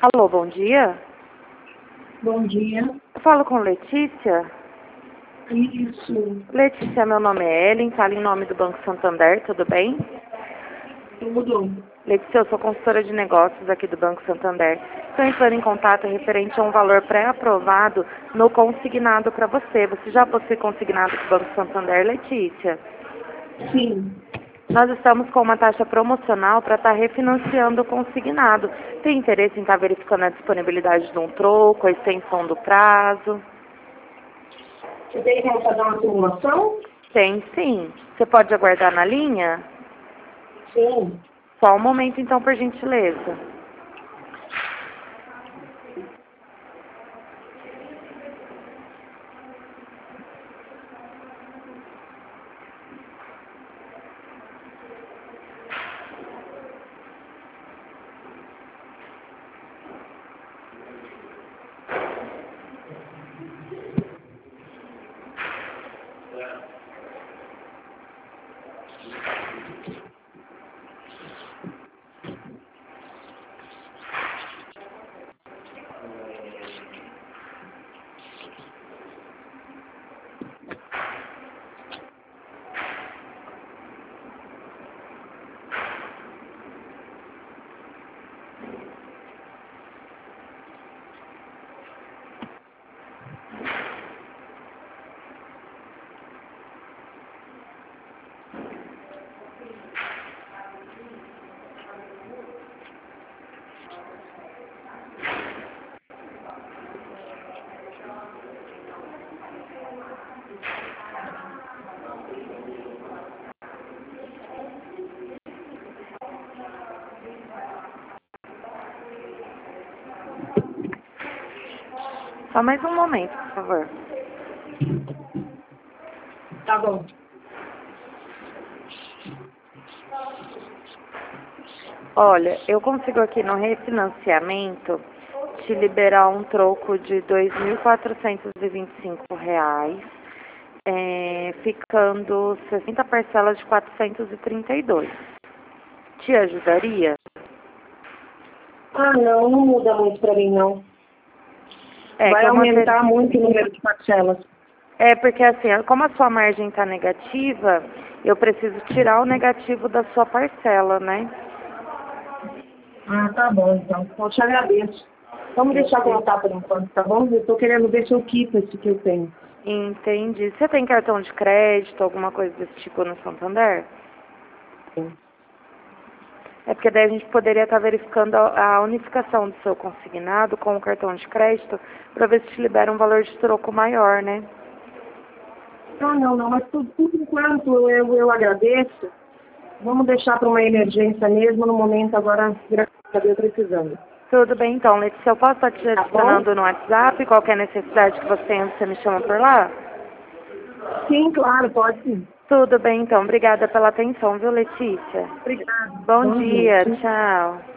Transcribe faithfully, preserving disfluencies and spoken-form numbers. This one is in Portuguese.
Alô, bom dia. Bom dia. Eu falo com Letícia. Isso. Letícia, meu nome é Ellen, falo em nome do Banco Santander, tudo bem? Tudo. Letícia, eu sou consultora de negócios aqui do Banco Santander. Estou entrando em contato referente a um valor pré-aprovado no consignado para você. Você já possui consignado com o Banco Santander, Letícia? Sim. Nós estamos com uma taxa promocional para estar refinanciando o consignado. Tem interesse em estar verificando a disponibilidade de um troco, a extensão do prazo? Você tem como fazer uma simulação? Tem sim. Você pode aguardar na linha? Sim. Só um momento então, por gentileza. Só mais um momento, por favor. Tá bom. Olha, eu consigo aqui no refinanciamento te liberar um troco de dois mil quatrocentos e vinte e cinco reais, é, ficando sessenta parcelas de quatrocentos e trinta e dois. Te ajudaria? Ah, não, não muda muito pra mim, não. É, Vai que eu aumentar manter... muito o número de parcelas. É, porque assim, como a sua margem está negativa, eu preciso tirar o negativo da sua parcela, né? Ah, tá bom, então. Eu te agradeço. Vamos deixar como tá por enquanto, tá bom? Eu tô querendo ver se eu quito esse que eu tenho. Entendi. Você tem cartão de crédito, alguma coisa desse tipo no Santander? Sim. É porque daí a gente poderia estar verificando a a unificação do seu consignado com o cartão de crédito para ver se te libera um valor de troco maior, né? Não, não, não, mas por, por enquanto eu, eu agradeço. Vamos deixar para uma emergência mesmo, no momento agora, graças a Deus, precisando. Tudo bem então, Letícia. Eu posso estar te Tá bom? adicionando no WhatsApp? Qualquer necessidade que você tenha, você me chama por lá? Sim, claro, pode sim. Tudo bem então. Obrigada pela atenção, viu, Letícia? Obrigada. Bom Bom dia. dia. Tchau.